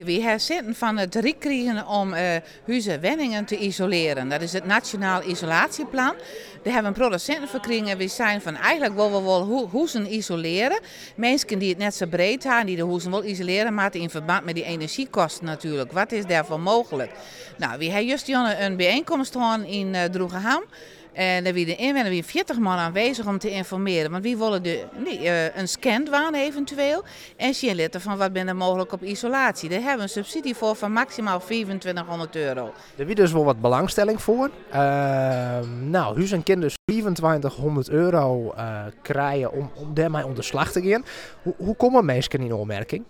We hebben zitten van het krijgen om huizen wenningen te isoleren. Dat is het Nationaal Isolatieplan. Daar hebben we producenten voor gekregen. We zijn van eigenlijk willen we wel huizen isoleren. Mensen die het net zo breed hebben, die de huizen wel isoleren, maar in verband met die energiekosten natuurlijk. Wat is daarvoor mogelijk? Nou, we hebben juist een bijeenkomst gehad in Droegeham. En daar zijn we 40 man aanwezig om te informeren. Want we willen een scan doen eventueel. En zien laten van wat ben er mogelijk op isolatie. Daar hebben we een subsidie voor van maximaal €2500. Er is dus wel wat belangstelling voor. Huizen kunnen dus €2500 krijgen om daarmee onder slag te gaan. Hoe komen mensen in aanmerking?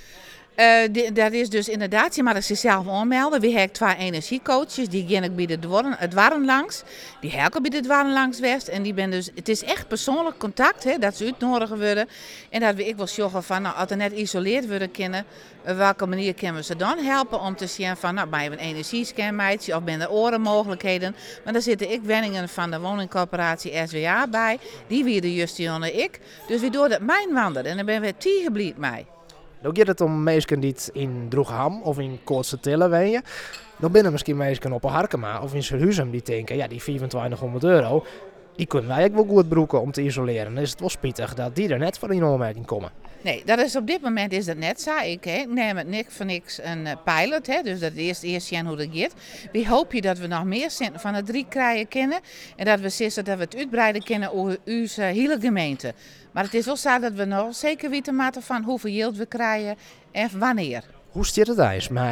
Dat is dus inderdaad, je mag het zichzelf aanmelden. We hebben 2 energiecoaches, die gaan ook bij het warren langs. Die helpen bij het warren langs West. En die ben dus, het is echt persoonlijk contact, hè, dat ze uitnodigen worden. En dat we ik wil zorgen van, nou, als er net isoleerd worden kunnen, op welke manier kunnen we ze dan helpen om te zien van, nou, bij een energiescan meidje of ben er andere mogelijkheden. Maar daar zitten ik wenningen van de woningcorporatie SWA bij. Die weer de Justion en ik. Dus we doen dat mijn wandelen en dan ben we 10 geblied mee. Dan gaat het om mensen die in Droegeham of in Koortse-Tille wonen. Dan binnen misschien mensen op een Harkema of in Surhuizen die denken, ja, die €2500, die kunnen wij ook wel goed broeken om te isoleren. Dan is het wel spietig dat die er net voor in aanmerking komen. Nee, dat is op dit moment is dat net zo. Ik neem het niks voor niks een pilot, hè, dus dat is eerst zien hoe dat gaat. We hopen dat we nog meer centen van het 3 krijgen kennen en dat we zeggen dat we het uitbreiden kunnen over onze hele gemeente. Maar het is wel zo dat we nog zeker weten maken van hoeveel yield we krijgen en wanneer. Hoe zit het eens met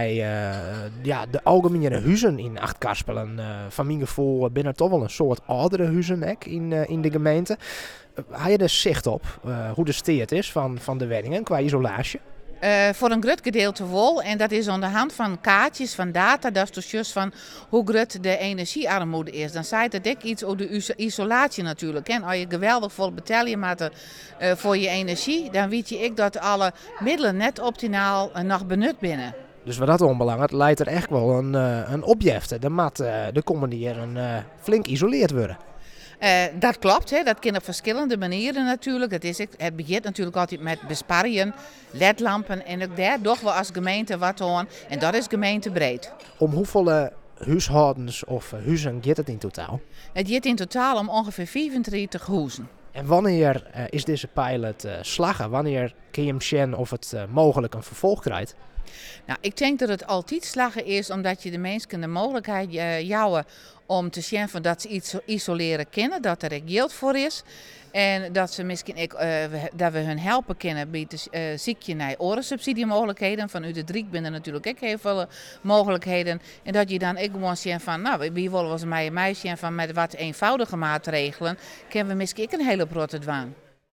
de algemene huizen in Achtkarspelen? Van mijn gevoel binnen toch wel een soort oudere huizen in de gemeente. Heb je er zicht op hoe de steed is van de woningen qua isolatie? Voor een groot gedeelte wel. En dat is aan de hand van kaartjes, van data. Dat is dus juist van hoe groot de energiearmoede is. Dan zei het ook iets over de isolatie natuurlijk. En als je geweldig vol betalen moet voor je energie, dan weet je dat alle middelen net optimaal nog benut binnen. Dus wat dat onbelangrijk leidt er echt wel een opjefte. De commandieren flink isoleerd worden. Dat klopt, hè. Dat kan op verschillende manieren natuurlijk. Het begint natuurlijk altijd met besparen, ledlampen en ook daar doen we als gemeente wat aan. En dat is gemeentebreed. Om hoeveel huishoudens of huizen gaat het in totaal? Het gaat in totaal om ongeveer 35 huizen. En wanneer is deze pilot slagen? Wanneer kun je hem zien of het mogelijk een vervolg krijgt? Nou, ik denk dat het altijd slagen is omdat je de mensen de mogelijkheid jouwen om te zien van dat ze iets isoleren kunnen, dat er geld voor is. En dat ze misschien dat we hun helpen kunnen bij de ziekje naar oorensubsidiemogelijkheden. Van u de Driek binnen natuurlijk ook heel veel mogelijkheden. En dat je dan ook gewoon ziet van, nou, wie willen we mij van met wat eenvoudige maatregelen, kunnen we misschien ook een hele grote dwaan.